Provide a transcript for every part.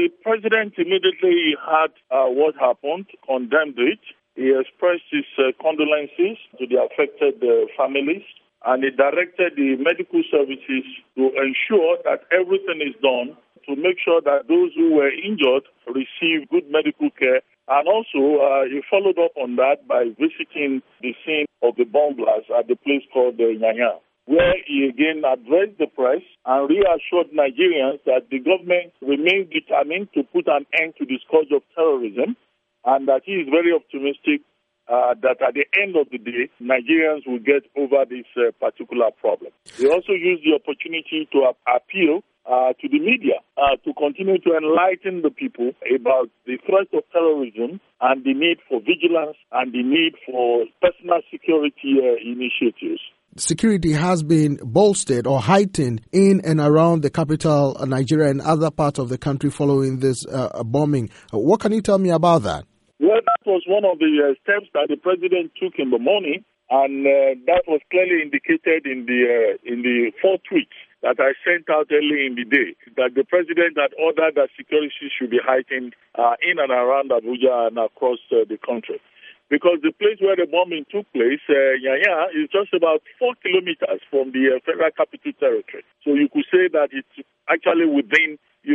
the president immediately heard what happened, condemned it. He expressed his condolences to the affected families, and he directed the medical services to ensure that everything is done to make sure that those who were injured receive good medical care. And also, he followed up on that by visiting the scene of the bomb blast at the place called Nyanya, where he again addressed the press and reassured Nigerians that the government remains determined to put an end to the scourge of terrorism, and that he is very optimistic that at the end of the day, Nigerians will get over this particular problem. He also used the opportunity to appeal to the media to continue to enlighten the people about the threat of terrorism and the need for vigilance and the need for personal security initiatives. Security has been bolstered or heightened in and around the capital, Nigeria, and other parts of the country following this bombing. What can you tell me about that? Well, that was one of the steps that the president took in the morning, and that was clearly indicated in the 4 tweets that I sent out early in the day, that the president had ordered that security should be heightened in and around Abuja and across the country. Because the place where the bombing took place, Nyanya, is just about 4 kilometers from the Federal Capital Territory. So you could say that it's actually within,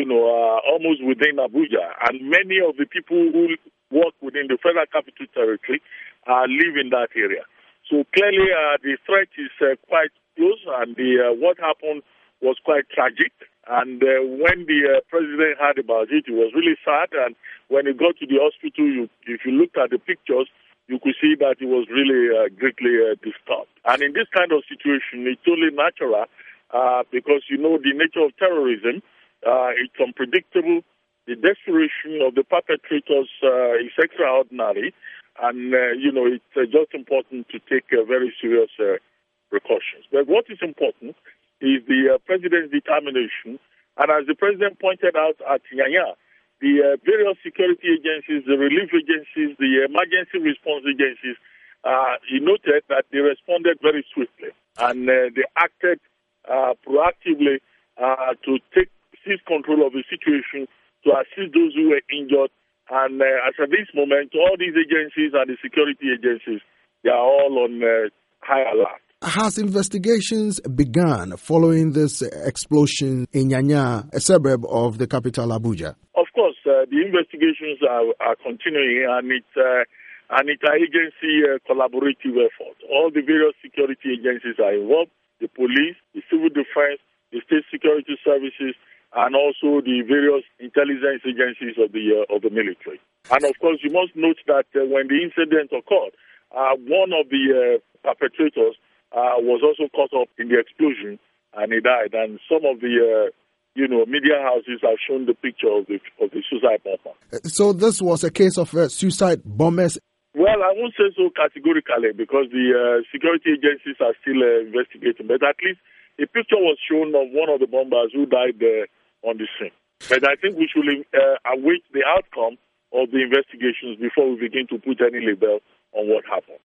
almost within Abuja. And many of the people who work within the Federal Capital Territory live in that area. So clearly the threat is quite close, and what happened was quite tragic. And when the president heard about it, it was really sad. And when he got to the hospital, if you looked at the pictures, you could see that he was really greatly disturbed. And in this kind of situation, it's only natural because, the nature of terrorism, it's unpredictable. The desperation of the perpetrators is extraordinary. And, it's just important to take very serious precautions. But what is important is the president's determination. And as the president pointed out at Nyanya, the various security agencies, the relief agencies, the emergency response agencies, he noted that they responded very swiftly. And they acted proactively to seize control of the situation, to assist those who were injured. And as at this moment, all these agencies and the security agencies, they are all on high alert. Has investigations begun following this explosion in Nyanya, a suburb of the capital, Abuja? Of course, the investigations are continuing, and it's an interagency collaborative effort. All the various security agencies are involved: the police, the civil defense, the state security services, and also the various intelligence agencies of the military. And of course, you must note that when the incident occurred, one of the perpetrators was also caught up in the explosion, and he died. And some of the media houses have shown the picture of the suicide bomber. So this was a case of suicide bombers? Well, I won't say so categorically because the security agencies are still investigating. But at least a picture was shown of one of the bombers who died on the scene. But I think we should await the outcome of the investigations before we begin to put any label on what happened.